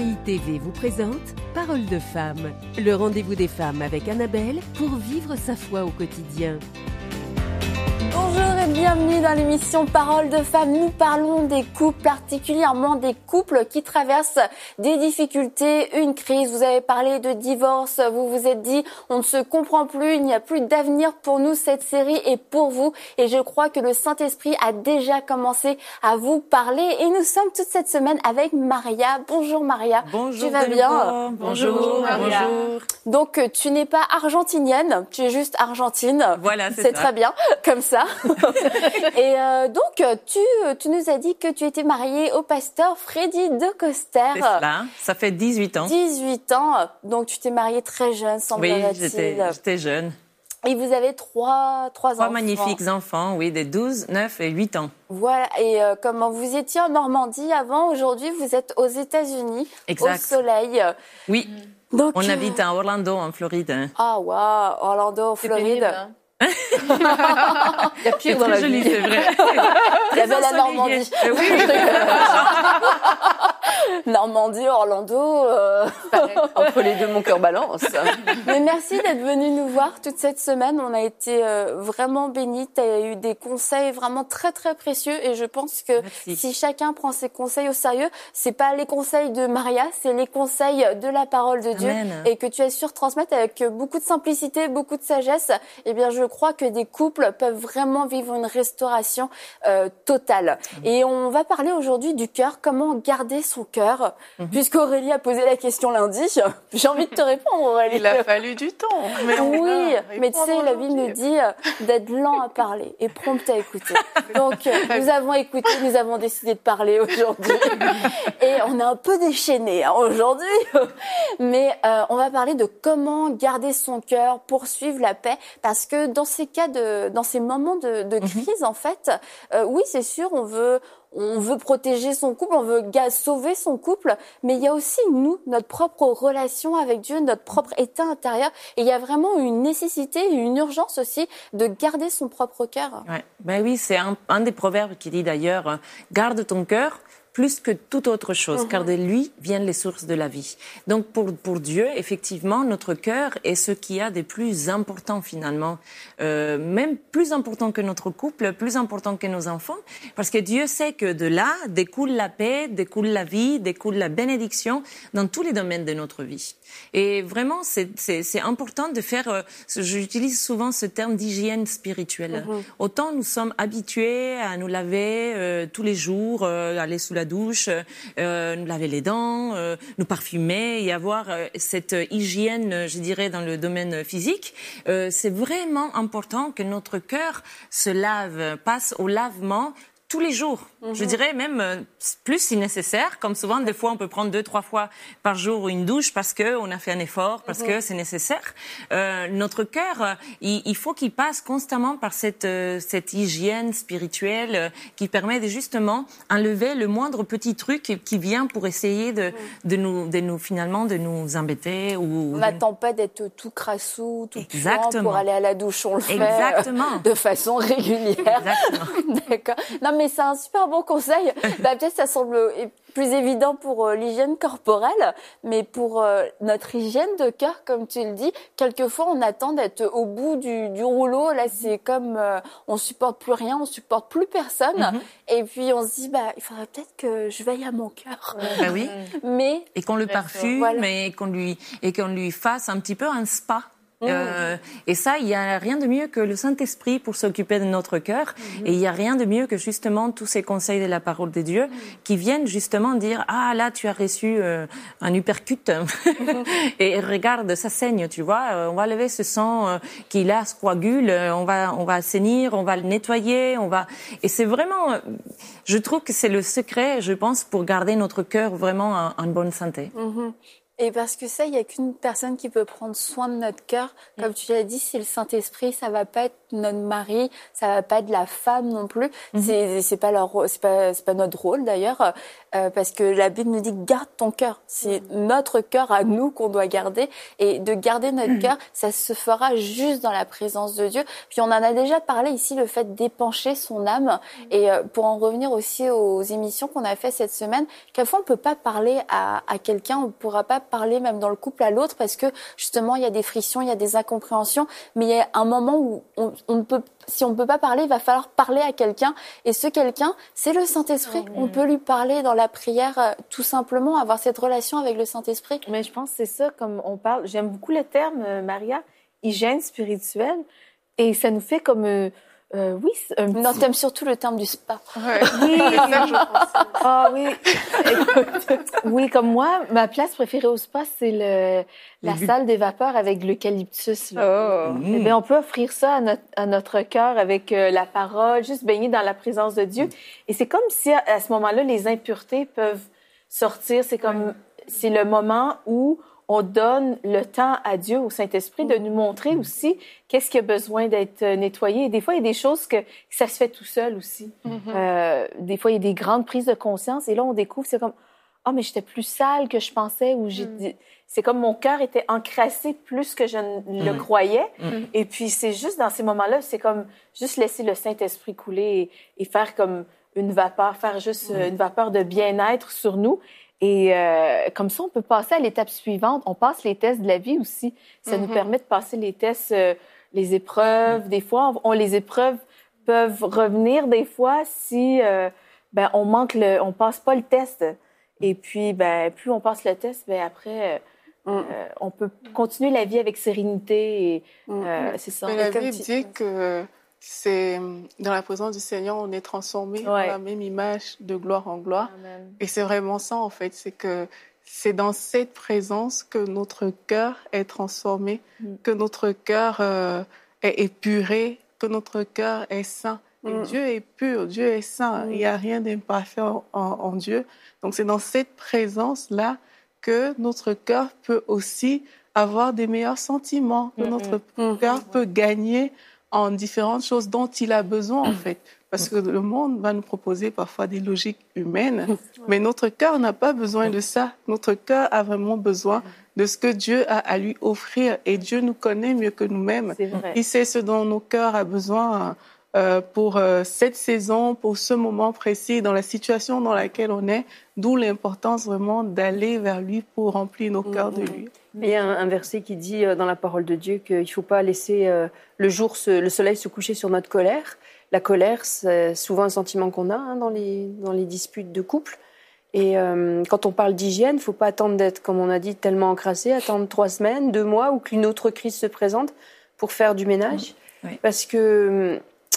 RCI TV vous présente Parole de femme, le rendez-vous des femmes avec Annabelle pour vivre sa foi au quotidien. Bonjour et bienvenue dans l'émission Parole de femmes. Nous parlons des couples, particulièrement des couples qui traversent des difficultés, une crise. Vous avez parlé de divorce, vous vous êtes dit on ne se comprend plus, il n'y a plus d'avenir pour nous. Cette série est pour vous et je crois que le Saint-Esprit a déjà commencé à vous parler. Et nous sommes toute cette semaine avec Maria. Bonjour Maria. Bonjour. Tu vas bien? Bonjour Maria. Bonjour. Donc tu n'es pas argentinienne, tu es juste argentine. Voilà, c'est ça. Très bien, comme ça. Et donc, tu nous as dit que tu étais mariée au pasteur Freddy de Coster. C'est cela, ça fait 18 ans. 18 ans, donc tu t'es mariée très jeune, semblerait-il. Oui, j'étais jeune. Et vous avez trois enfants. Trois magnifiques enfants, oui, de 12, 9 et 8 ans. Voilà, et comment vous étiez en Normandie avant, aujourd'hui vous êtes aux États-Unis, exact. Au soleil. Oui, donc, on habite à Orlando, en Floride. Ah, waouh, Orlando, Floride. Pénible, hein. Il y a pire dans la joli, vie. C'est vrai. Il y avait la Normandie. Oui. Normandie, Orlando. Entre les deux, mon cœur balance. Mais merci d'être venu nous voir toute cette semaine. On a été vraiment bénis. Tu as eu des conseils vraiment très très précieux et je pense que si chacun prend ses conseils au sérieux, c'est pas les conseils de Maria, c'est les conseils de la parole de Dieu. Amen. Et que tu as su retransmettre avec beaucoup de simplicité, beaucoup de sagesse. Eh bien, je crois que des couples peuvent vraiment vivre une restauration totale. Et on va parler aujourd'hui du cœur, comment garder son cœur. Puisqu'Aurélie a posé la question lundi, j'ai envie de te répondre, Aurélie. Il a fallu du temps. Oui, mais tu sais, la Bible nous dit d'être lent à parler et prompt à écouter. Donc, nous avons écouté, nous avons décidé de parler aujourd'hui. Et on est un peu déchaînés aujourd'hui. Mais on va parler de comment garder son cœur, poursuivre la paix. Parce que dans ces cas dans ces moments de crise, en fait, oui, c'est sûr, on veut protéger son couple, on veut sauver son couple, mais il y a aussi notre propre relation avec Dieu, notre propre état intérieur. Et il y a vraiment une nécessité, une urgence aussi de garder son propre cœur. Ouais. Ben oui, c'est un des proverbes qui dit d'ailleurs « Garde ton cœur ». Plus que toute autre chose, car de lui viennent les sources de la vie. Donc pour Dieu, effectivement, notre cœur est ce qu'il y a de plus important finalement, même plus important que notre couple, plus important que nos enfants, parce que Dieu sait que de là découle la paix, découle la vie, découle la bénédiction dans tous les domaines de notre vie. Et vraiment, c'est important de faire, j'utilise souvent ce terme d'hygiène spirituelle. Autant nous sommes habitués à nous laver tous les jours, aller sous la douche, nous laver les dents, nous parfumer et avoir cette hygiène, je dirais, dans le domaine physique. C'est vraiment important que notre cœur se lave, passe au lavement tous les jours. Je dirais même plus si nécessaire. Comme souvent, des fois, on peut prendre 2-3 fois par jour une douche parce que on a fait un effort, parce que c'est nécessaire. Notre cœur, il faut qu'il passe constamment par cette hygiène spirituelle qui permet de justement enlever le moindre petit truc qui vient pour essayer de nous finalement de nous embêter ou. On n'attend pas d'être tout crassou, tout puant pour aller à la douche. On le fait de façon régulière. Exactement. D'accord. Non, mais c'est un super bon conseil. Peut-être ça semble plus évident pour l'hygiène corporelle, mais pour notre hygiène de cœur, comme tu le dis, quelquefois on attend d'être au bout du rouleau. Là, c'est comme on supporte plus rien, on supporte plus personne, et puis on se dit il faudrait peut-être que je veille à mon cœur. Ben oui. Mais et qu'on le parfume, et qu'on lui fasse un petit peu un spa. Et ça, il y a rien de mieux que le Saint-Esprit pour s'occuper de notre cœur. Et il y a rien de mieux que justement tous ces conseils de la parole de Dieu qui viennent justement dire là tu as reçu un uppercut et regarde ça saigne, tu vois. On va lever ce sang qui là se coagule, on va assainir, on va le nettoyer, et c'est vraiment, je trouve que c'est le secret, je pense, pour garder notre cœur vraiment en bonne santé. Et parce que ça, il n'y a qu'une personne qui peut prendre soin de notre cœur. Comme tu l'as dit, c'est le Saint-Esprit, ça va pas être notre mari, ça va pas être la femme non plus. C'est pas notre rôle d'ailleurs, parce que la Bible nous dit garde ton cœur. C'est notre cœur à nous qu'on doit garder, et de garder notre cœur, ça se fera juste dans la présence de Dieu. Puis on en a déjà parlé ici, le fait d'épancher son âme. Et pour en revenir aussi aux émissions qu'on a fait cette semaine, quelquefois on peut pas parler à quelqu'un, on pourra pas parler même dans le couple à l'autre, parce que justement il y a des frictions, il y a des incompréhensions, mais il y a un moment où si on ne peut pas parler, il va falloir parler à quelqu'un, et ce quelqu'un, c'est le Saint-Esprit. On peut lui parler dans la prière, tout simplement, avoir cette relation avec le Saint-Esprit. Mais je pense que c'est ça, comme on parle, j'aime beaucoup le terme, Maria, hygiène spirituelle, et ça nous fait comme... oui, Non, t'aimes surtout le terme du spa. Ouais. Oui, C'est ça que je pense. ah oui. Oui, comme moi, ma place préférée au spa, c'est la salle des vapeurs avec l'eucalyptus. Oh. Eh bien, on peut offrir ça à notre cœur avec la parole, juste baigner dans la présence de Dieu. Et c'est comme si à ce moment-là, les impuretés peuvent sortir. C'est le moment où on donne le temps à Dieu, au Saint-Esprit, de nous montrer aussi qu'est-ce qui a besoin d'être nettoyé. Et des fois, il y a des choses que ça se fait tout seul aussi. Des fois, il y a des grandes prises de conscience. Et là, on découvre, c'est comme, mais j'étais plus sale que je pensais. Ou c'est comme mon cœur était encrassé plus que je ne le croyais. Et puis, c'est juste dans ces moments-là, c'est comme juste laisser le Saint-Esprit couler et faire comme une vapeur, faire juste une vapeur de bien-être sur nous. Et comme ça, on peut passer à l'étape suivante. On passe les tests de la vie aussi. Ça nous permet de passer les tests, les épreuves. Des fois, les épreuves peuvent revenir des fois si on passe pas le test. Et puis, plus on passe le test, après, on peut continuer la vie avec sérénité. Et, c'est ça. Mais la Bible dit que c'est dans la présence du Seigneur, on est transformé dans la même image de gloire en gloire. Amen. Et c'est vraiment ça, en fait. C'est que c'est dans cette présence que notre cœur est transformé, que notre cœur est épuré, que notre cœur est saint. Et Dieu est pur, Dieu est saint. Il n'y a rien d'imparfait en Dieu. Donc, c'est dans cette présence-là que notre cœur peut aussi avoir des meilleurs sentiments, que notre cœur peut gagner en différentes choses dont il a besoin, en fait. Parce que le monde va nous proposer parfois des logiques humaines, mais notre cœur n'a pas besoin de ça. Notre cœur a vraiment besoin de ce que Dieu a à lui offrir. Et Dieu nous connaît mieux que nous-mêmes. Il sait ce dont nos cœurs ont besoin pour cette saison, pour ce moment précis, dans la situation dans laquelle on est, d'où l'importance vraiment d'aller vers lui pour remplir nos cœurs de lui. Il y a un verset qui dit dans la parole de Dieu qu'il ne faut pas laisser le soleil se coucher sur notre colère. La colère, c'est souvent un sentiment qu'on a dans les disputes de couple. Et quand on parle d'hygiène, il ne faut pas attendre d'être, comme on a dit, tellement encrassé, attendre 3 semaines, 2 mois ou qu'une autre crise se présente pour faire du ménage. Parce que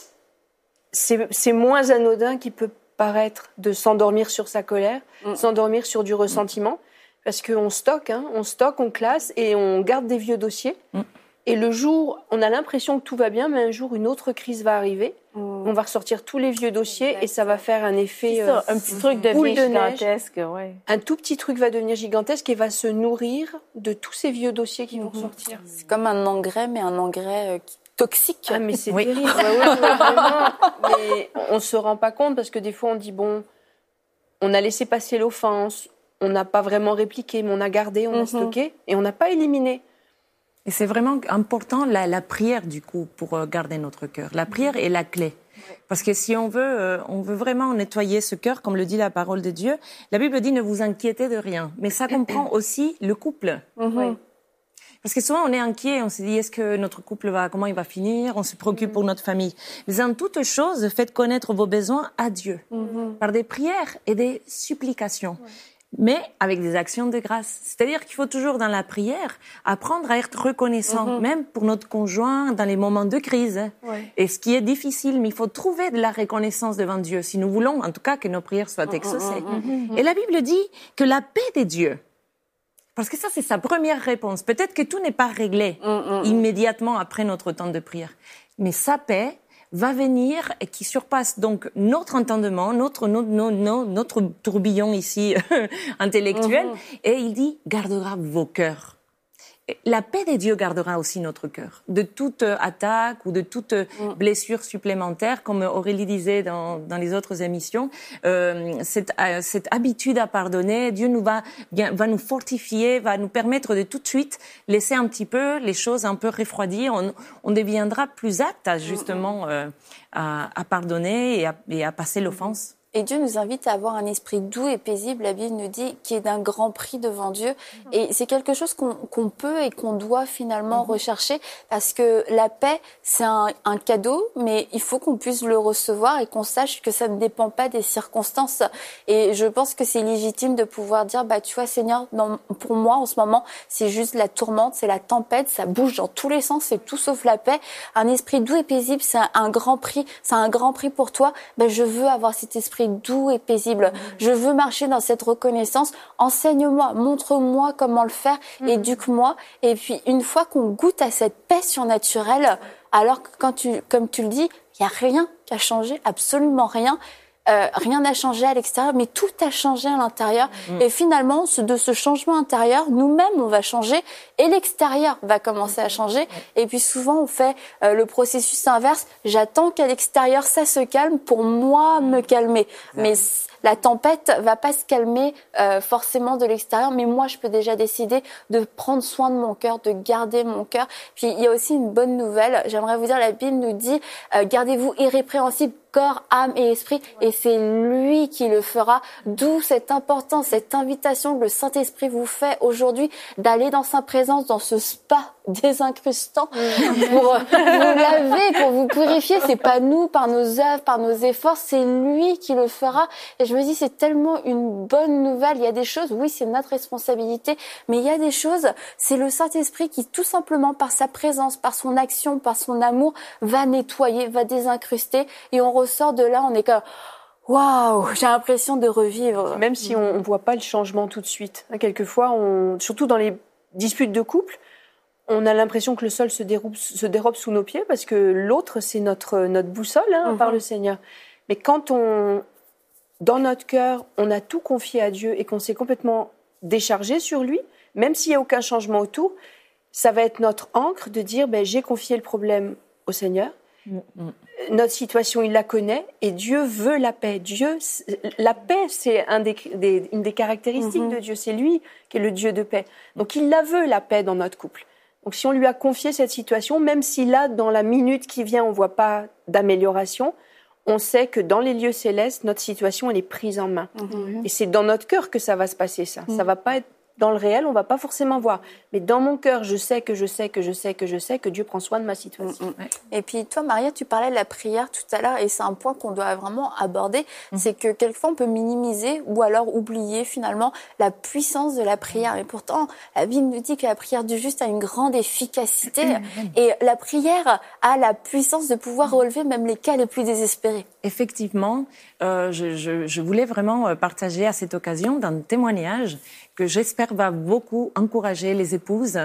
c'est moins anodin qu'il peut paraître de s'endormir sur sa colère, s'endormir sur du ressentiment. Parce qu'on stocke, on classe et on garde des vieux dossiers. Et le jour, on a l'impression que tout va bien, mais un jour, une autre crise va arriver. On va ressortir tous les vieux dossiers et ça va faire un effet un petit truc devient gigantesque. Un tout petit truc va devenir gigantesque et va se nourrir de tous ces vieux dossiers qui vont sortir. C'est comme un engrais, mais un engrais toxique. Ah, mais c'est terrible. Vraiment. Mais on se rend pas compte parce que des fois, on dit, on a laissé passer l'offense, on n'a pas vraiment répliqué, mais on a gardé, on a stocké et on n'a pas éliminé. Et c'est vraiment important la prière, du coup, pour garder notre cœur. La prière est la clé. Parce que si on veut vraiment nettoyer ce cœur, comme le dit la parole de Dieu, la Bible dit ne vous inquiétez de rien. Mais ça comprend aussi le couple. Parce que souvent, on est inquiet, on se dit, est-ce que notre couple comment il va finir? On se préoccupe pour notre famille. Mais en toute chose, faites connaître vos besoins à Dieu. Par des prières et des supplications. Mais avec des actions de grâce. C'est-à-dire qu'il faut toujours, dans la prière, apprendre à être reconnaissant, même pour notre conjoint, dans les moments de crise. Et ce qui est difficile, mais il faut trouver de la reconnaissance devant Dieu, si nous voulons, en tout cas, que nos prières soient exaucées. Et la Bible dit que la paix de Dieu, parce que ça, c'est sa première réponse. Peut-être que tout n'est pas réglé immédiatement après notre temps de prière. Mais sa paix va venir et qui surpasse donc notre entendement, notre tourbillon ici intellectuel. Et il dit, gardera vos cœurs. La paix de Dieu gardera aussi notre cœur, de toute attaque ou de toute blessure supplémentaire, comme Aurélie disait dans les autres émissions. Cette habitude à pardonner, Dieu va nous fortifier, va nous permettre de tout de suite laisser un petit peu les choses un peu refroidir. On deviendra plus apte à justement à pardonner et à passer l'offense. Et Dieu nous invite à avoir un esprit doux et paisible, la Bible nous dit, qui est d'un grand prix devant Dieu. Et c'est quelque chose qu'on peut et qu'on doit finalement rechercher, parce que la paix, c'est un cadeau, mais il faut qu'on puisse le recevoir et qu'on sache que ça ne dépend pas des circonstances. Et je pense que c'est légitime de pouvoir dire, tu vois, Seigneur, pour moi, en ce moment, c'est juste la tourmente, c'est la tempête, ça bouge dans tous les sens, c'est tout sauf la paix. Un esprit doux et paisible, c'est un grand prix, c'est un grand prix pour toi. Je veux avoir cet esprit doux et paisible. Je veux marcher dans cette reconnaissance. Enseigne-moi, montre-moi comment le faire, éduque-moi. Et puis, une fois qu'on goûte à cette paix surnaturelle, alors que comme tu le dis, il n'y a rien qui a changé, absolument rien. Rien n'a changé à l'extérieur, mais tout a changé à l'intérieur. Et finalement, de ce changement intérieur, nous-mêmes, on va changer et l'extérieur va commencer à changer. Et puis souvent, on fait le processus inverse. J'attends qu'à l'extérieur, ça se calme pour moi me calmer. Mais la tempête va pas se calmer forcément de l'extérieur, mais moi, je peux déjà décider de prendre soin de mon cœur, de garder mon cœur. Puis, il y a aussi une bonne nouvelle. J'aimerais vous dire, la Bible nous dit, gardez-vous irrépréhensible, corps, âme et esprit, et c'est lui qui le fera. D'où cette importance, cette invitation que le Saint-Esprit vous fait aujourd'hui d'aller dans sa présence, dans ce spa désincrustant pour vous laver, pour vous purifier. C'est pas nous, par nos œuvres, par nos efforts, c'est lui qui le fera. Et je me dis, c'est tellement une bonne nouvelle. Il y a des choses, oui, c'est notre responsabilité, mais il y a des choses, c'est le Saint-Esprit qui, tout simplement, par sa présence, par son action, par son amour, va nettoyer, va désincruster, et on ressort de là, on est comme waouh, j'ai l'impression de revivre. Même si on voit pas le changement tout de suite. Quelquefois, surtout dans les disputes de couple, on a l'impression que le sol se dérobe sous nos pieds parce que l'autre, c'est notre boussole par le Seigneur. Mais quand dans notre cœur, on a tout confié à Dieu et qu'on s'est complètement déchargé sur lui, même s'il n'y a aucun changement autour, ça va être notre ancre de dire j'ai confié le problème au Seigneur. Notre situation, il la connaît et Dieu veut la paix. La paix, c'est une des caractéristiques de Dieu. C'est lui qui est le Dieu de paix. Donc, il la veut, la paix, dans notre couple. Donc, si on lui a confié cette situation, même si là, dans la minute qui vient, on voit pas d'amélioration, on sait que dans les lieux célestes, notre situation, elle est prise en main. Et c'est dans notre cœur que ça va se passer, ça. Ça va pas être dans le réel, on va pas forcément voir. Mais dans mon cœur, je sais que Dieu prend soin de ma situation. Et puis toi, Maria, tu parlais de la prière tout à l'heure, et c'est un point qu'on doit vraiment aborder. C'est que quelquefois, on peut minimiser ou alors oublier finalement la puissance de la prière. Et pourtant, la Bible nous dit que la prière du juste a une grande efficacité. Et la prière a la puissance de pouvoir relever même les cas les plus désespérés. Effectivement, je voulais vraiment partager à cette occasion d'un témoignage que j'espère va beaucoup encourager les épouses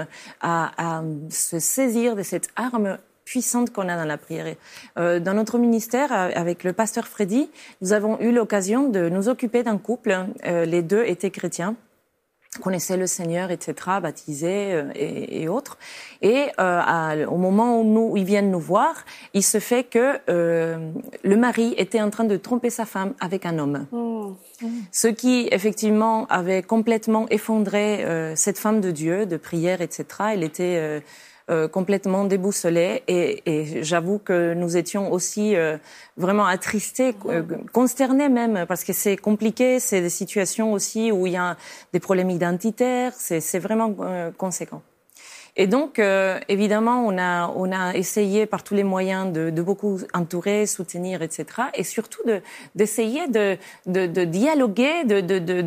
à se saisir de cette arme puissante qu'on a dans la prière. Dans notre ministère, avec le pasteur Freddy, nous avons eu l'occasion de nous occuper d'un couple. Les deux étaient chrétiens, connaissaient le Seigneur, etc., baptisés et autres. Et au moment où ils viennent nous voir, il se fait que le mari était en train de tromper sa femme avec un homme. Ce qui, effectivement, avait complètement effondré cette femme de Dieu, de prière, etc. Elle était complètement déboussolée et j'avoue que nous étions aussi vraiment attristés, consternés même, parce que c'est compliqué, c'est des situations aussi où il y a des problèmes identitaires, c'est vraiment conséquent. Et donc, évidemment, on a essayé par tous les moyens de beaucoup entourer, soutenir, etc. Et surtout d'essayer de dialoguer,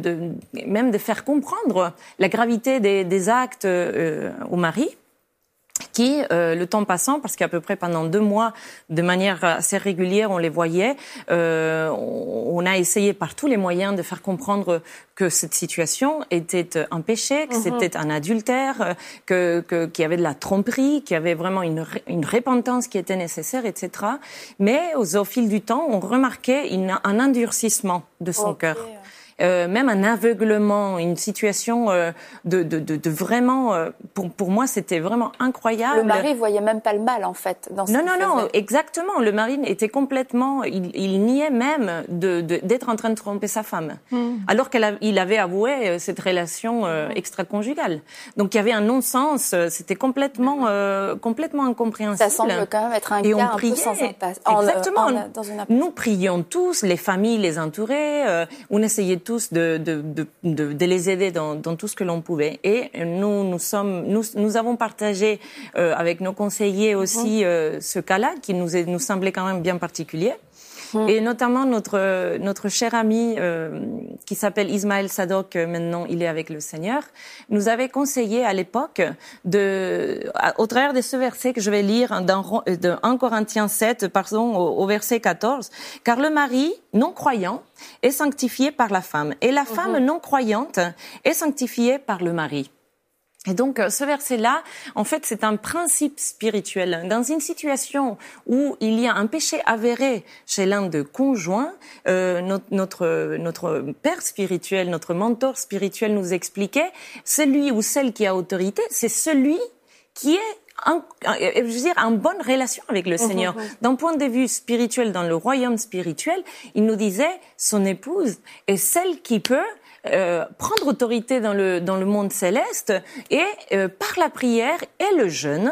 même de faire comprendre la gravité des actes au mari. qui, le temps passant, parce qu'à peu près pendant 2 mois, de manière assez régulière, on les voyait, on a essayé par tous les moyens de faire comprendre que cette situation était un péché, que c'était un adultère, qu'il y avait de la tromperie, qu'il y avait vraiment une repentance qui était nécessaire, etc. Mais au fil du temps, on remarquait un endurcissement de son cœur. Même un aveuglement, une situation de vraiment, pour moi, c'était vraiment incroyable. Le mari voyait même pas le mal, en fait, dans ce qu'il faisait. Non, exactement. Le mari était complètement, il niait même d'être en train de tromper sa femme, alors qu'il avait avoué cette relation extra-conjugale. Donc il y avait un non-sens, c'était complètement incompréhensible. Ça semble quand même être un cas un peu sans impasse. Exactement. Nous prions tous, les familles les entouraient, on essayait tous de les aider dans tout ce que l'on pouvait. Et nous avons partagé avec nos conseillers aussi ce cas-là qui nous semblait quand même bien particulier. Et notamment notre cher ami qui s'appelle Ismaël Sadok, maintenant il est avec le Seigneur, nous avait conseillé à l'époque au travers de ce verset que je vais lire dans 1 Corinthiens 7, au verset 14, car le mari non croyant est sanctifié par la femme et la femme non croyante est sanctifiée par le mari. Et donc, ce verset-là, en fait, c'est un principe spirituel. Dans une situation où il y a un péché avéré chez l'un des conjoints, notre père spirituel, notre mentor spirituel nous expliquait, celui ou celle qui a autorité, c'est celui qui est en bonne relation avec le Seigneur. D'un point de vue spirituel, dans le royaume spirituel, il nous disait, son épouse est celle qui peut prendre autorité dans le monde céleste et par la prière et le jeûne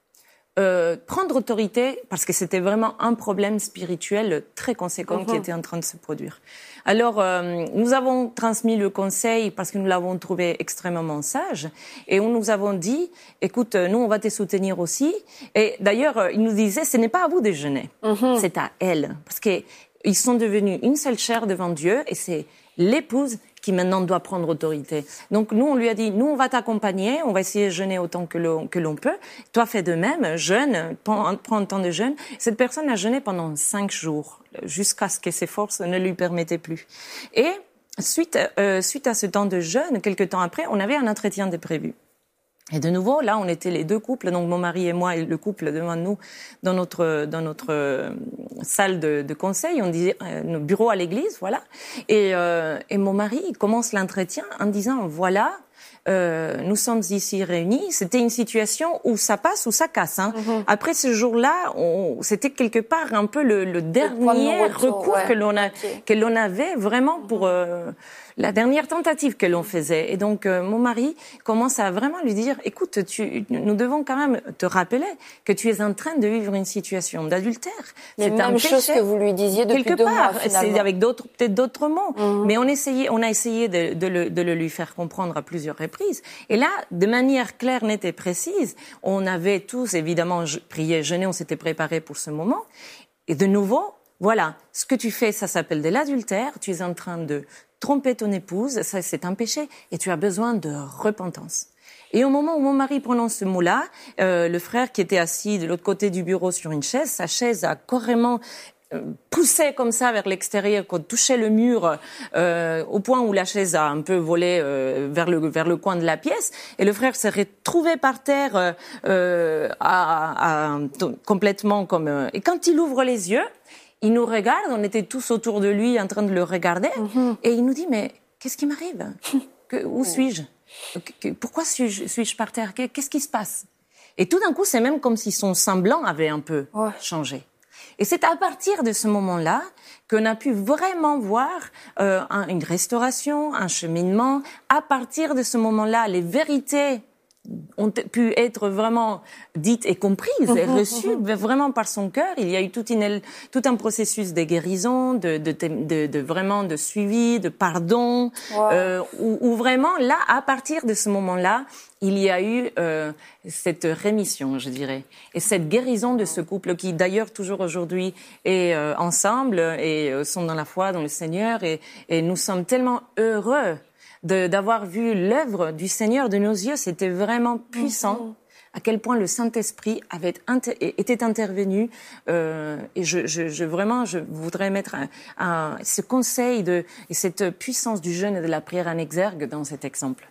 prendre autorité parce que c'était vraiment un problème spirituel très conséquent qui était en train de se produire. Alors nous avons transmis le conseil parce que nous l'avons trouvé extrêmement sage et nous avons dit écoute, nous on va te soutenir aussi. Et d'ailleurs il nous disait ce n'est pas à vous de jeûner, c'est à elle parce que ils sont devenus une seule chair devant Dieu et c'est l'épouse qui maintenant doit prendre autorité. Donc nous, on lui a dit, nous, on va t'accompagner, on va essayer de jeûner autant que l'on peut. Toi, fais de même, jeûne, prends un temps de jeûne. Cette personne a jeûné pendant 5 jours, jusqu'à ce que ses forces ne lui permettaient plus. Et suite à ce temps de jeûne, quelques temps après, on avait un entretien de prévu. Et de nouveau, là, on était les 2 couples, donc mon mari et moi, et le couple devant nous, dans notre salle de conseil, on disait, nos bureaux à l'église, voilà. Et mon mari, il commence l'entretien en disant, voilà, nous sommes ici réunis. C'était une situation où ça passe ou ça casse. Hein. Après ce jour-là, c'était quelque part un peu le dernier recours que l'on avait vraiment pour la dernière tentative que l'on faisait. Et donc mon mari commence à vraiment lui dire « Écoute, nous devons quand même te rappeler que tu es en train de vivre une situation d'adultère. C'est la même chose que vous lui disiez depuis quelque 2 mois, part, finalement. c'est avec peut-être d'autres mots. Mais on a essayé de le lui faire comprendre à plusieurs reprises. Et là, de manière claire, nette et précise, on avait tous évidemment prié, jeûné, on s'était préparé pour ce moment. Et de nouveau, voilà, ce que tu fais, ça s'appelle de l'adultère. Tu es en train de tromper ton épouse, ça c'est un péché, et tu as besoin de repentance. Et au moment où mon mari prononce ce mot-là, le frère qui était assis de l'autre côté du bureau sur une chaise, sa chaise a carrément poussé comme ça vers l'extérieur, qu'on touchait le mur, au point où la chaise a un peu volé vers le coin de la pièce, et le frère s'est retrouvé par terre complètement comme... Et quand il ouvre les yeux, il nous regarde, on était tous autour de lui en train de le regarder, et il nous dit, mais qu'est-ce qui m'arrive ? Où suis-je ? Pourquoi suis-je par terre ? Qu'est-ce qui se passe ? Et tout d'un coup, c'est même comme si son semblant avait un peu changé. Et c'est à partir de ce moment-là qu'on a pu vraiment voir une restauration, un cheminement. À partir de ce moment-là, les vérités ont pu être vraiment dites et comprises et reçues vraiment par son cœur. Il y a eu tout un processus de guérison, de vraiment de suivi, de pardon, où vraiment là, à partir de ce moment-là, il y a eu cette rémission, je dirais, et cette guérison de ce couple qui, d'ailleurs, toujours aujourd'hui est ensemble et sont dans la foi, dans le Seigneur, et nous sommes tellement heureux d'avoir vu l'œuvre du Seigneur de nos yeux. C'était vraiment puissant. à quel point le Saint-Esprit était intervenu. Et je voudrais mettre ce conseil et cette puissance du jeûne et de la prière en exergue dans cet exemple.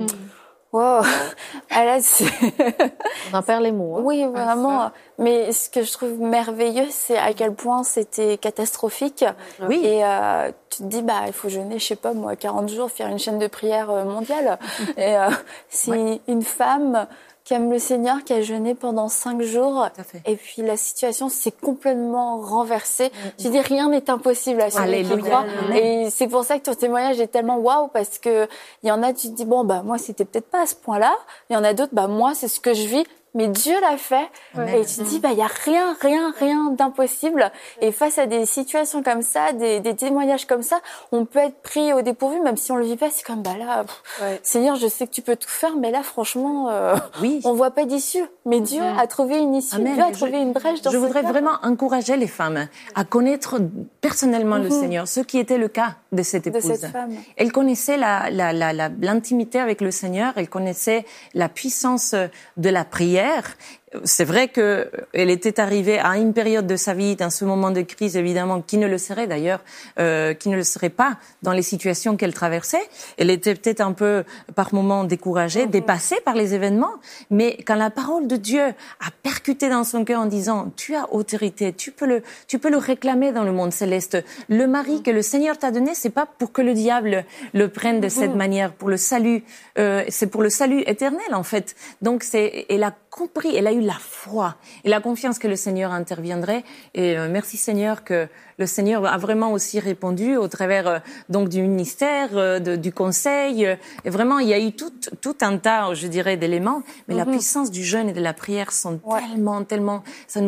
Wow. Ah là, on en perd les mots. Hein. Oui, vraiment. Mais ce que je trouve merveilleux, c'est à quel point c'était catastrophique. Oui. Et tu te dis, il faut jeûner, je sais pas moi, 40 jours, faire une chaîne de prière mondiale. Et c'est une femme qui aime le Seigneur, qui a jeûné pendant 5 jours. Et puis la situation s'est complètement renversée. Tu dis, rien n'est impossible à celui qui croit. Et c'est pour ça que ton témoignage est tellement waouh, parce que il y en a, tu te dis, moi, c'était peut-être pas à ce point-là. Il y en a d'autres, moi, c'est ce que je vis. Mais Dieu l'a fait. Amen. Et tu te dis, il y a rien d'impossible. Et face à des situations comme ça, des témoignages comme ça, on peut être pris au dépourvu, même si on le vit pas. C'est comme, Seigneur, je sais que tu peux tout faire, mais là, franchement, on voit pas d'issue. Mais Dieu a trouvé une issue. Amen. Dieu a trouvé une brèche dans Je voudrais vraiment encourager les femmes à connaître personnellement le Seigneur, ce qui était le cas de cette épouse. De cette femme. Elle connaissait l'intimité avec le Seigneur, elle connaissait la puissance de la prière. C'est vrai que elle était arrivée à une période de sa vie, dans ce moment de crise, évidemment, qui ne le serait d'ailleurs, qui ne le serait pas dans les situations qu'elle traversait. Elle était peut-être un peu, par moments, découragée, dépassée par les événements. Mais quand la parole de Dieu a percuté dans son cœur en disant, tu as autorité, tu peux le réclamer dans le monde céleste. Le mari que le Seigneur t'a donné, c'est pas pour que le diable le prenne de cette manière, pour le salut, c'est pour le salut éternel, en fait. Donc elle a compris, elle a eu la foi et la confiance que le Seigneur interviendrait. Et merci Seigneur que le Seigneur a vraiment aussi répondu au travers donc du ministère, du conseil. Et vraiment, il y a eu tout un tas, je dirais, d'éléments. Mais la puissance du jeûne et de la prière sont tellement,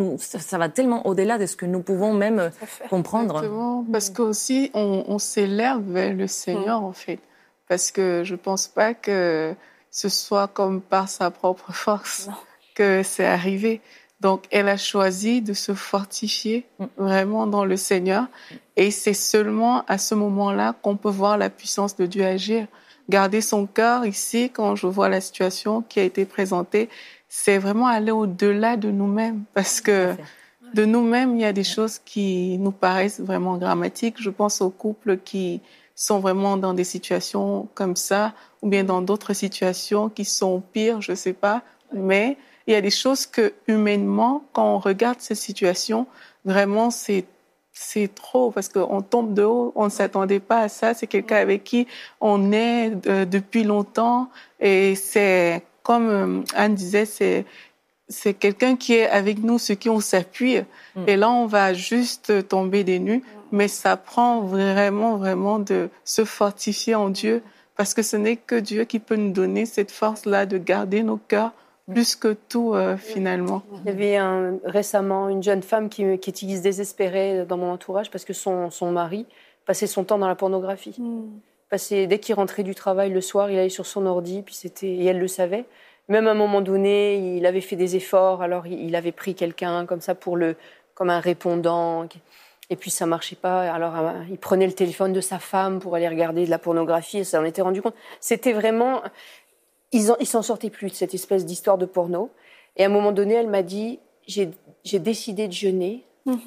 ça va tellement au-delà de ce que nous pouvons même comprendre. Exactement, parce qu'aussi on s'élève vers le Seigneur en fait, parce que je pense pas que ce soit comme par sa propre force que c'est arrivé. Donc, elle a choisi de se fortifier vraiment dans le Seigneur. Et c'est seulement à ce moment-là qu'on peut voir la puissance de Dieu agir. Garder son cœur ici, quand je vois la situation qui a été présentée, c'est vraiment aller au-delà de nous-mêmes. Parce que de nous-mêmes, il y a des choses qui nous paraissent vraiment dramatiques. Je pense aux couples qui sont vraiment dans des situations comme ça, ou bien dans d'autres situations qui sont pires, je sais pas. Mais il y a des choses que, humainement, quand on regarde ces situations, vraiment, c'est trop, parce qu'on tombe de haut, on ne s'attendait pas à ça. C'est quelqu'un avec qui on est depuis longtemps. Et c'est, comme Anne disait, c'est quelqu'un qui est avec nous, sur qui on s'appuie. Et là, on va juste tomber des nues. Mais ça prend vraiment de se fortifier en Dieu, parce que ce n'est que Dieu qui peut nous donner cette force-là de garder nos cœurs plus que tout, finalement. Il y avait récemment une jeune femme qui était désespérée dans mon entourage parce que son mari passait son temps dans la pornographie. Dès qu'il rentrait du travail le soir, il allait sur son ordi, et elle le savait. Même à un moment donné, il avait fait des efforts, alors il avait pris quelqu'un comme ça comme un répondant. Et puis ça marchait pas, alors il prenait le téléphone de sa femme pour aller regarder de la pornographie, et ça en était rendu compte. C'était vraiment... Ils s'en sortaient plus de cette espèce d'histoire de porno. Et à un moment donné, elle m'a dit, j'ai décidé de jeûner,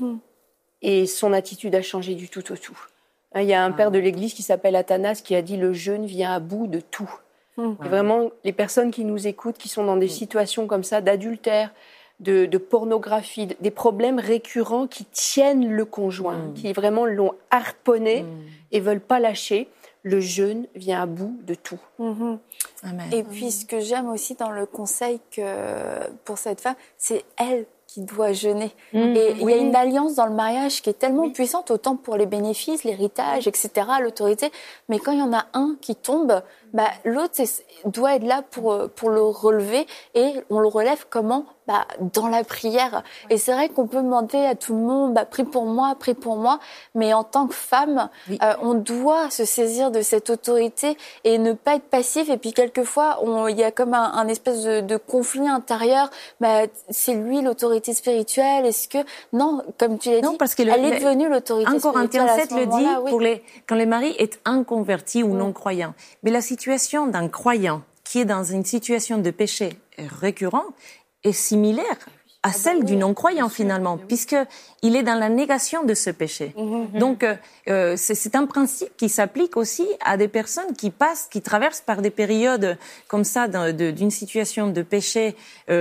et son attitude a changé du tout au tout. Il y a un père de l'église qui s'appelle Athanas qui a dit, le jeûne vient à bout de tout. Et vraiment, les personnes qui nous écoutent, qui sont dans des situations comme ça, d'adultère, de pornographie, des problèmes récurrents qui tiennent le conjoint, qui vraiment l'ont harponné et veulent pas lâcher, le jeûne vient à bout de tout. Amen. Et puis, ce que j'aime aussi dans le conseil pour cette femme, c'est elle qui doit jeûner. Et il y a une alliance dans le mariage qui est tellement puissante, autant pour les bénéfices, l'héritage, etc., l'autorité. Mais quand il y en a un qui tombe, l'autre doit être là pour le relever. Et on le relève comment ? Dans la prière. Et c'est vrai qu'on peut demander à tout le monde, prie pour moi. Mais en tant que femme, on doit se saisir de cette autorité et ne pas être passif. Et puis quelquefois, il y a comme un espèce de conflit intérieur. C'est lui l'autorité spirituelle. Est-ce que non, comme tu l'as dit, parce que elle est devenue l'autorité spirituelle. 7 le dit quand les maris est inconverti ou non croyant. Mais la situation d'un croyant qui est dans une situation de péché récurrent, est similaire à celle du non-croyant finalement, puisqu'il est dans la négation de ce péché. Donc, c'est un principe qui s'applique aussi à des personnes qui traversent par des périodes comme ça d'une situation de péché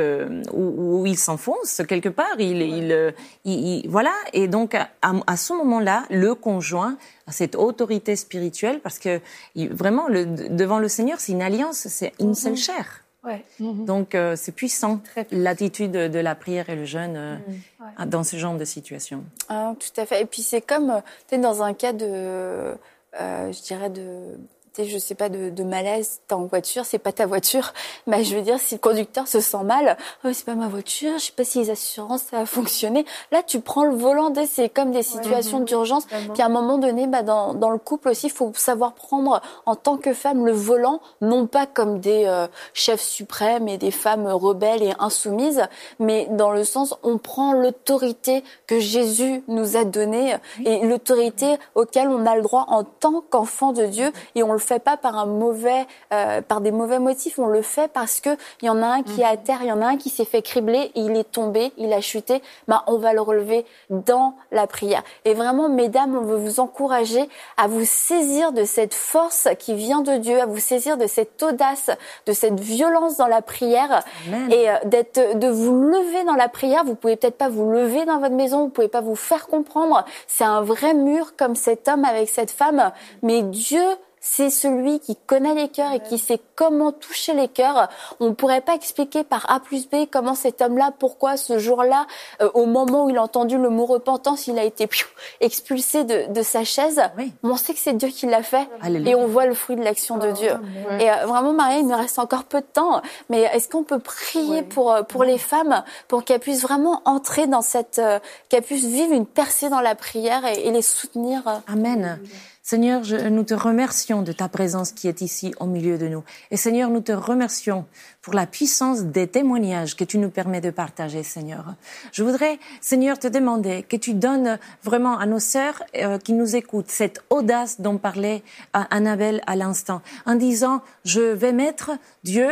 où ils s'enfoncent quelque part. Voilà. Et donc, à ce moment-là, le conjoint a cette autorité spirituelle parce que vraiment, devant le Seigneur, c'est une alliance, c'est une seule chair. Ouais. Donc, c'est puissant, l'attitude de la prière et le jeûne dans ce genre de situation. Ah, tout à fait. Et puis, c'est comme, tu es dans un cas de, je dirais, je sais pas, de malaise, t'es en voiture, c'est pas ta voiture, mais je veux dire, si le conducteur se sent mal, oh, c'est pas ma voiture, je sais pas si les assurances, ça va fonctionner. Là, tu prends le volant, c'est comme des situations d'urgence. Puis à un moment donné, dans le couple aussi, il faut savoir prendre, en tant que femme, le volant, non pas comme des chefs suprêmes et des femmes rebelles et insoumises, mais dans le sens, on prend l'autorité que Jésus nous a donnée et l'autorité auquel on a le droit en tant qu'enfant de Dieu, et on le fait pas par par des mauvais motifs, on le fait parce que il y en a un qui est à terre, il y en a un qui s'est fait cribler, et il est tombé, il a chuté, on va le relever dans la prière. Et vraiment, mesdames, on veut vous encourager à vous saisir de cette force qui vient de Dieu, à vous saisir de cette audace, de cette violence dans la prière. Amen. Et de vous lever dans la prière. Vous pouvez peut-être pas vous lever dans votre maison, vous pouvez pas vous faire comprendre. C'est un vrai mur comme cet homme avec cette femme, mais Dieu, c'est celui qui connaît les cœurs et qui sait comment toucher les cœurs. On ne pourrait pas expliquer par A plus B comment cet homme-là, pourquoi ce jour-là, au moment où il a entendu le mot repentance, il a été expulsé de sa chaise. Oui. On sait que c'est Dieu qui l'a fait. Alléluia. Et on voit le fruit de l'action de Dieu. Ouais. Et vraiment, Maria, il nous reste encore peu de temps, mais est-ce qu'on peut prier pour les femmes, pour qu'elles puissent vraiment entrer dans qu'elles puissent vivre une percée dans la prière et les soutenir? Amen. Seigneur, nous te remercions de ta présence qui est ici au milieu de nous. Et Seigneur, nous te remercions pour la puissance des témoignages que tu nous permets de partager, Seigneur. Je voudrais, Seigneur, te demander que tu donnes vraiment à nos sœurs qui nous écoutent cette audace dont parlait Annabelle à l'instant, en disant, je vais mettre Dieu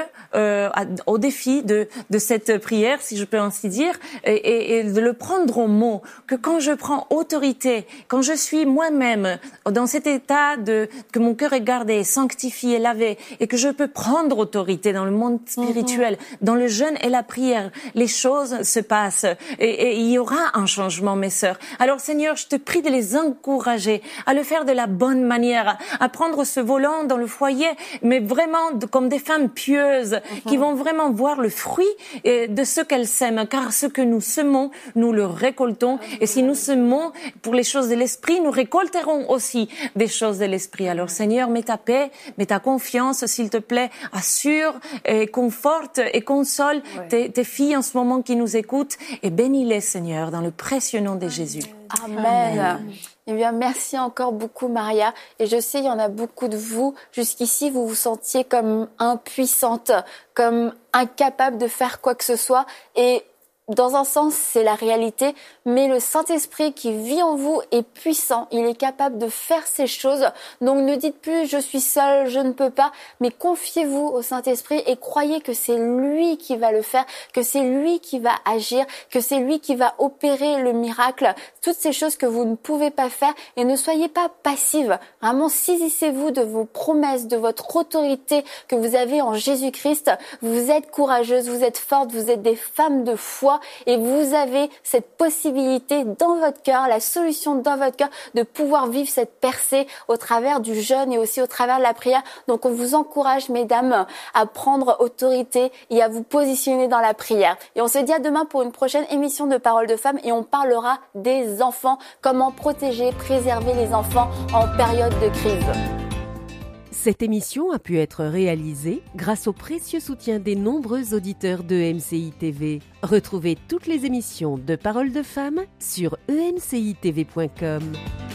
au défi de cette prière, si je peux ainsi dire, et de le prendre au mot, que quand je prends autorité, quand je suis moi-même dans cet état que mon cœur est gardé, sanctifié, lavé, et que je peux prendre autorité dans le monde spirituel, dans le jeûne et la prière, les choses se passent et il y aura un changement, mes sœurs. Alors Seigneur, je te prie de les encourager à le faire de la bonne manière, à prendre ce volant dans le foyer, mais vraiment comme des femmes pieuses qui vont vraiment voir le fruit de ce qu'elles sèment, car ce que nous semons, nous le récoltons, et si nous semons pour les choses de l'esprit, nous récolterons aussi des choses de l'esprit. Alors Seigneur, mets ta paix, mets ta confiance, s'il te plaît, assure et conforte et console tes filles en ce moment qui nous écoutent, et bénis-les, Seigneur, dans le précieux nom de Jésus. Amen. Amen. Eh bien, merci encore beaucoup, Maria. Et je sais, il y en a beaucoup de vous, jusqu'ici, vous vous sentiez comme impuissante, comme incapable de faire quoi que ce soit. Et dans un sens, c'est la réalité, mais le Saint-Esprit qui vit en vous est puissant. Il est capable de faire ces choses. Donc ne dites plus « je suis seule, je ne peux pas », mais confiez-vous au Saint-Esprit et croyez que c'est lui qui va le faire, que c'est lui qui va agir, que c'est lui qui va opérer le miracle. Toutes ces choses que vous ne pouvez pas faire, et ne soyez pas passive. Vraiment, saisissez-vous de vos promesses, de votre autorité que vous avez en Jésus-Christ. Vous êtes courageuse, vous êtes forte, vous êtes des femmes de foi. Et vous avez cette possibilité dans votre cœur, la solution dans votre cœur, de pouvoir vivre cette percée au travers du jeûne et aussi au travers de la prière. Donc on vous encourage, mesdames, à prendre autorité et à vous positionner dans la prière. Et on se dit à demain pour une prochaine émission de Paroles de Femmes, et on parlera des enfants, comment protéger, préserver les enfants en période de crise. Cette émission a pu être réalisée grâce au précieux soutien des nombreux auditeurs de MCI TV. Retrouvez toutes les émissions de Paroles de Femmes sur emcitv.com.